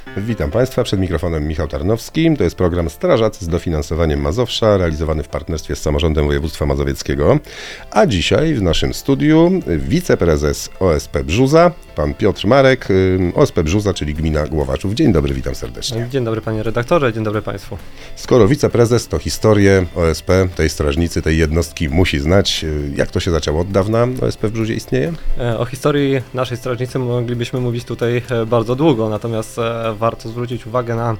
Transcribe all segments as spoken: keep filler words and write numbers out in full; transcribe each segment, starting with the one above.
Witam Państwa, przed mikrofonem Michał Tarnowski. To jest program Strażacy z dofinansowaniem Mazowsza, realizowany w partnerstwie z Samorządem Województwa Mazowieckiego. A dzisiaj w naszym studiu wiceprezes O S P Brzuza, pan Piotr Marek, O S P Brzuza, czyli gmina Głowaczów. Dzień dobry, witam serdecznie. Dzień dobry panie redaktorze, dzień dobry państwu. Skoro wiceprezes, to historię O S P, tej strażnicy, tej jednostki musi znać. Jak to się zaczęło? Od dawna O S P w Brzuzie istnieje? O historii naszej strażnicy moglibyśmy mówić tutaj bardzo długo, natomiast warto zwrócić uwagę na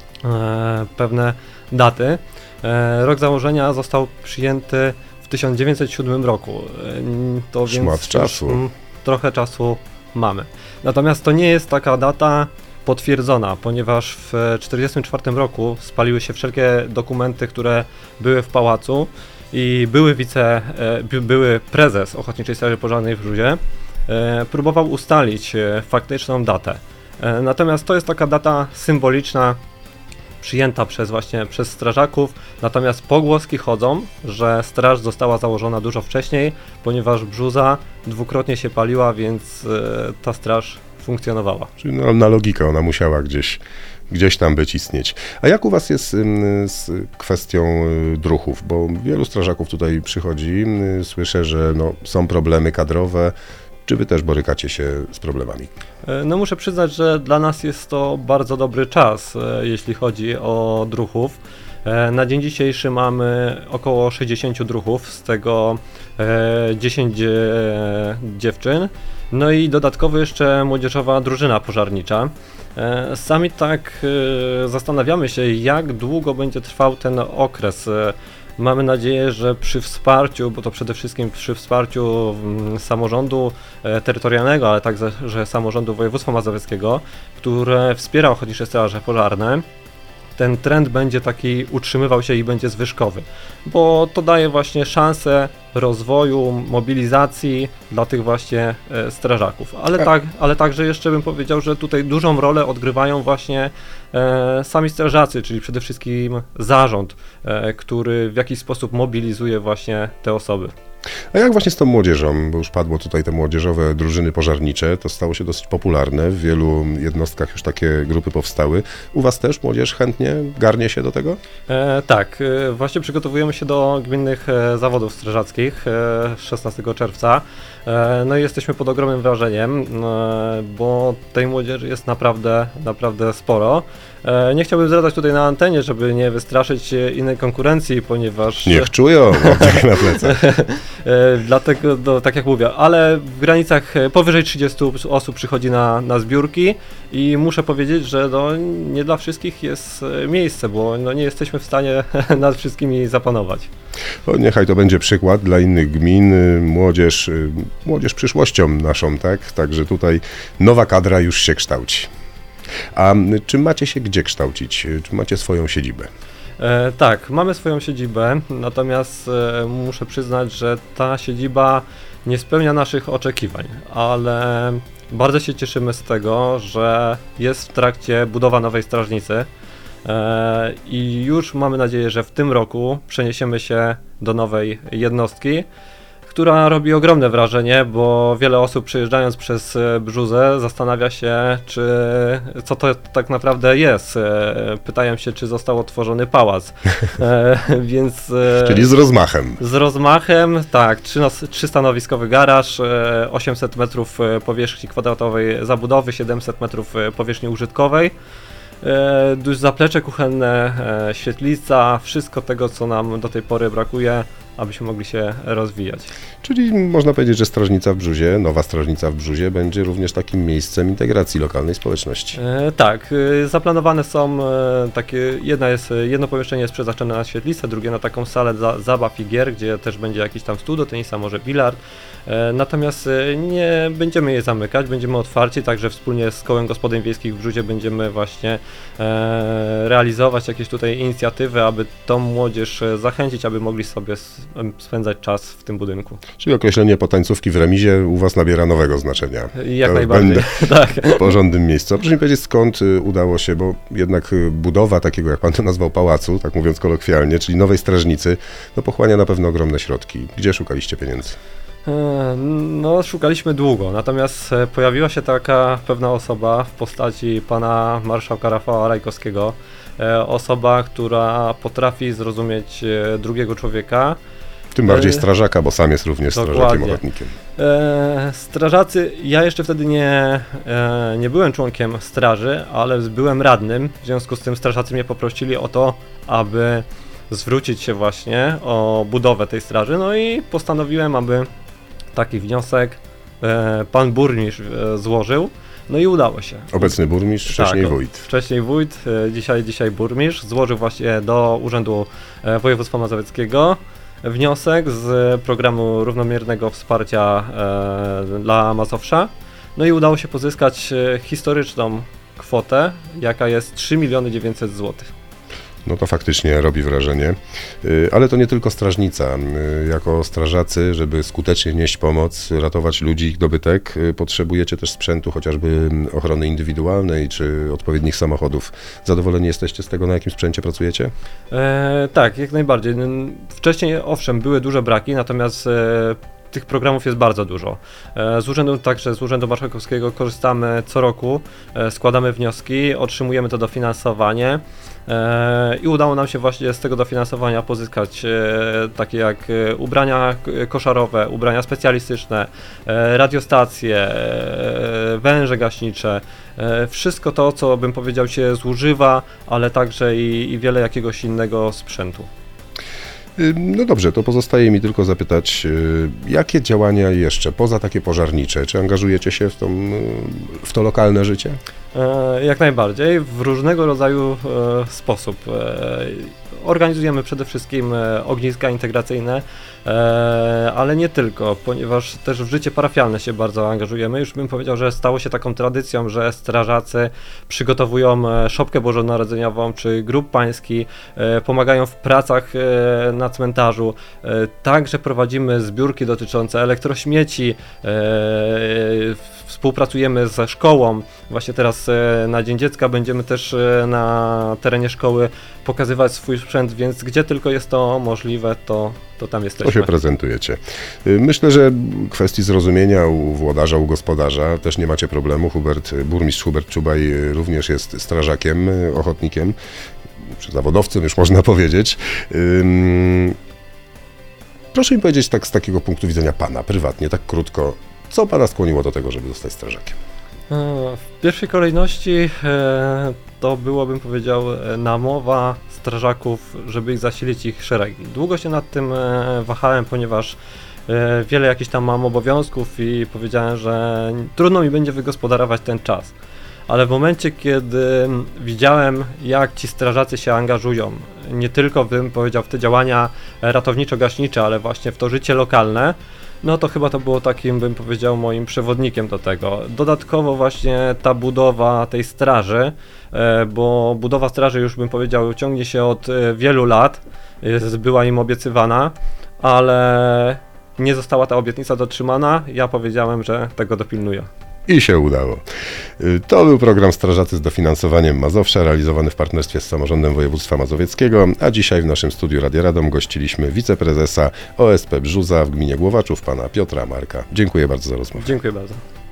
e, pewne daty. E, rok założenia został przyjęty w tysiąc dziewięćset siódmym roku. E, to Szmat więc czasu. m, trochę czasu mamy. Natomiast to nie jest taka data potwierdzona, ponieważ w tysiąc dziewięćset czterdziestym czwartym roku spaliły się wszelkie dokumenty, które były w pałacu i były wice, e, były prezes Ochotniczej Straży Pożarnej w Brzuzie e, próbował ustalić e, faktyczną datę. Natomiast to jest taka data symboliczna, przyjęta przez właśnie przez strażaków, natomiast pogłoski chodzą, że straż została założona dużo wcześniej, ponieważ Brzuza dwukrotnie się paliła, więc ta straż funkcjonowała. Czyli no, na logikę ona musiała gdzieś, gdzieś tam być, istnieć. A jak u was jest z kwestią druhów? Bo wielu strażaków tutaj przychodzi, słyszę, że no, są problemy kadrowe. Czy wy też borykacie się z problemami? No muszę przyznać, że dla nas jest to bardzo dobry czas, jeśli chodzi o druhów. Na dzień dzisiejszy mamy około sześćdziesiąt druhów, z tego dziesięć dziewczyn, no i dodatkowo jeszcze młodzieżowa drużyna pożarnicza. Sami tak zastanawiamy się, jak długo będzie trwał ten okres. Mamy nadzieję, że przy wsparciu, bo to przede wszystkim przy wsparciu samorządu terytorialnego, ale także że samorządu województwa mazowieckiego, które wspiera Ochotnicze Straże Pożarne, ten trend będzie taki utrzymywał się i będzie zwyżkowy, bo to daje właśnie szansę rozwoju, mobilizacji dla tych właśnie e, strażaków. Ale, tak, ale także jeszcze bym powiedział, że tutaj dużą rolę odgrywają właśnie e, sami strażacy, czyli przede wszystkim zarząd, e, który w jakiś sposób mobilizuje właśnie te osoby. A jak właśnie z tą młodzieżą, bo już padło tutaj te młodzieżowe drużyny pożarnicze, to stało się dosyć popularne, w wielu jednostkach już takie grupy powstały. U was też młodzież chętnie garnie się do tego? E, tak, e, właśnie przygotowujemy się do gminnych e, zawodów strażackich e, szesnastego czerwca. E, no i jesteśmy pod ogromnym wrażeniem, e, bo tej młodzieży jest naprawdę, naprawdę sporo. E, nie chciałbym zdradzać tutaj na antenie, żeby nie wystraszyć innej konkurencji, ponieważ... Niech czują, na plecach. e, dlatego, no, tak jak mówię, ale w granicach powyżej trzydziestu osób przychodzi na, na zbiórki i muszę powiedzieć, że no, nie dla wszystkich jest miejsce, bo no, nie jesteśmy w stanie nad wszystkimi zapanować. O, niechaj to będzie przykład dla innych gmin, młodzież, młodzież przyszłością naszą, tak? Także tutaj nowa kadra już się kształci. A czy macie się gdzie kształcić? Czy macie swoją siedzibę? E, tak, mamy swoją siedzibę, natomiast e, muszę przyznać, że ta siedziba nie spełnia naszych oczekiwań, ale bardzo się cieszymy z tego, że jest w trakcie budowa nowej strażnicy e, i już mamy nadzieję, że w tym roku przeniesiemy się do nowej jednostki, która robi ogromne wrażenie, bo wiele osób przyjeżdżając przez Brzuzę zastanawia się, czy co to tak naprawdę jest. Pytają się, czy został otworzony pałac. E, więc, Czyli z rozmachem. Z rozmachem, tak, trzystanowiskowy garaż, osiemset metrów powierzchni kwadratowej zabudowy, siedemset metrów powierzchni użytkowej. E, duże zaplecze kuchenne, e, świetlica, wszystko tego, co nam do tej pory brakuje, abyśmy mogli się rozwijać. Czyli można powiedzieć, że strażnica w Brzuzie, nowa strażnica w Brzuzie będzie również takim miejscem integracji lokalnej społeczności. E, tak, e, zaplanowane są e, takie, jedna jest, jedno pomieszczenie jest przeznaczone na świetlicę, drugie na taką salę za, zabaw i gier, gdzie też będzie jakiś tam stół do tenisa, może bilard. E, natomiast e, nie będziemy je zamykać, będziemy otwarci, także wspólnie z Kołem Gospodyń Wiejskich w Brzuzie będziemy właśnie e, realizować jakieś tutaj inicjatywy, aby tą młodzież zachęcić, aby mogli sobie spędzać czas w tym budynku. Czyli określenie potańcówki w remizie u was nabiera nowego znaczenia. Jak to najbardziej, tak. W porządnym miejscu. A proszę mi powiedzieć, skąd udało się, bo jednak budowa takiego, jak pan to nazwał, pałacu, tak mówiąc kolokwialnie, czyli nowej strażnicy, no pochłania na pewno ogromne środki. Gdzie szukaliście pieniędzy? E, No, szukaliśmy długo, natomiast e, pojawiła się taka pewna osoba w postaci pana marszałka Rafała Rajkowskiego. E, Osoba, która potrafi zrozumieć e, drugiego człowieka. Tym bardziej E, strażaka, bo sam jest również strażakiem dokładnie. ochotnikiem. E, strażacy, ja jeszcze wtedy nie, e, nie byłem członkiem straży, ale byłem radnym, w związku z tym strażacy mnie poprosili o to, aby zwrócić się właśnie o budowę tej straży, no i postanowiłem, aby taki wniosek e, pan burmistrz e, złożył, no i udało się. Obecny burmistrz, wcześniej Tak, o- wójt. Wcześniej wójt, e, dzisiaj, dzisiaj burmistrz złożył właśnie do Urzędu e, Województwa Mazowieckiego wniosek z programu równomiernego wsparcia e, dla Mazowsza. No i udało się pozyskać e, historyczną kwotę, jaka jest trzy miliony dziewięćset złotych. No to faktycznie robi wrażenie. Y, Ale to nie tylko strażnica. Y, Jako strażacy, żeby skutecznie nieść pomoc, ratować ludzi, ich dobytek, y, potrzebujecie też sprzętu, chociażby ochrony indywidualnej czy odpowiednich samochodów. Zadowoleni jesteście z tego, na jakim sprzęcie pracujecie? E, tak, jak najbardziej. N- Wcześniej owszem, były duże braki, natomiast e, tych programów jest bardzo dużo. E, z urzędu, także z Urzędu Marszałkowskiego korzystamy co roku, e, składamy wnioski, otrzymujemy to dofinansowanie e, i udało nam się właśnie z tego dofinansowania pozyskać e, takie jak e, ubrania k- koszarowe, ubrania specjalistyczne, e, radiostacje, e, węże gaśnicze, e, wszystko to, co bym powiedział się zużywa, ale także i, i wiele jakiegoś innego sprzętu. Y, No dobrze, to pozostaje mi tylko zapytać, y, jakie działania jeszcze, poza takie pożarnicze, czy angażujecie się w, tą, y, w to lokalne życie? E, Jak najbardziej, w różnego rodzaju e, sposób. E, Organizujemy przede wszystkim e, ogniska integracyjne, e, ale nie tylko, ponieważ też w życie parafialne się bardzo angażujemy. Już bym powiedział, że stało się taką tradycją, że strażacy przygotowują e, szopkę bożonarodzeniową czy grób pański, e, pomagają w pracach e, na cmentarzu. E, Także prowadzimy zbiórki dotyczące elektrośmieci, e, współpracujemy ze szkołą. Właśnie teraz e, na Dzień Dziecka będziemy też e, na terenie szkoły pokazywać swój sprzęt, więc gdzie tylko jest to możliwe, to, to tam To jesteśmy. się prezentujecie. Y, Myślę, że kwestii zrozumienia u włodarza, u gospodarza też nie macie problemu. Hubert, burmistrz Hubert Czubaj y, również jest strażakiem, y, ochotnikiem, czy zawodowcem już można powiedzieć. Ym, Proszę mi powiedzieć tak z takiego punktu widzenia pana, prywatnie, tak krótko, co pana skłoniło do tego, żeby zostać strażakiem? E, W pierwszej kolejności e, to było, bym powiedział, e, namowa strażaków, żeby ich zasilić ich szeregi. Długo się nad tym e, wahałem, ponieważ e, wiele jakichś tam mam obowiązków i powiedziałem, że trudno mi będzie wygospodarować ten czas. Ale w momencie, kiedy widziałem, jak ci strażacy się angażują, nie tylko bym powiedział w te działania ratowniczo-gaśnicze, ale właśnie w to życie lokalne, no to chyba to było takim, bym powiedział, moim przewodnikiem do tego. Dodatkowo właśnie ta budowa tej straży, e, bo budowa straży już bym powiedział ciągnie się od e, wielu lat, jest, była im obiecywana, ale nie została ta obietnica dotrzymana. Ja powiedziałem, że tego dopilnuję. I się udało. Y, To był program Strażacy z dofinansowaniem Mazowsza, realizowany w partnerstwie z Samorządem Województwa Mazowieckiego, a dzisiaj w naszym studiu Radia Radom gościliśmy wiceprezesa O S P Brzuza w gminie Głowaczów, pana Piotra Marka. Dziękuję bardzo za rozmowę. Dziękuję bardzo.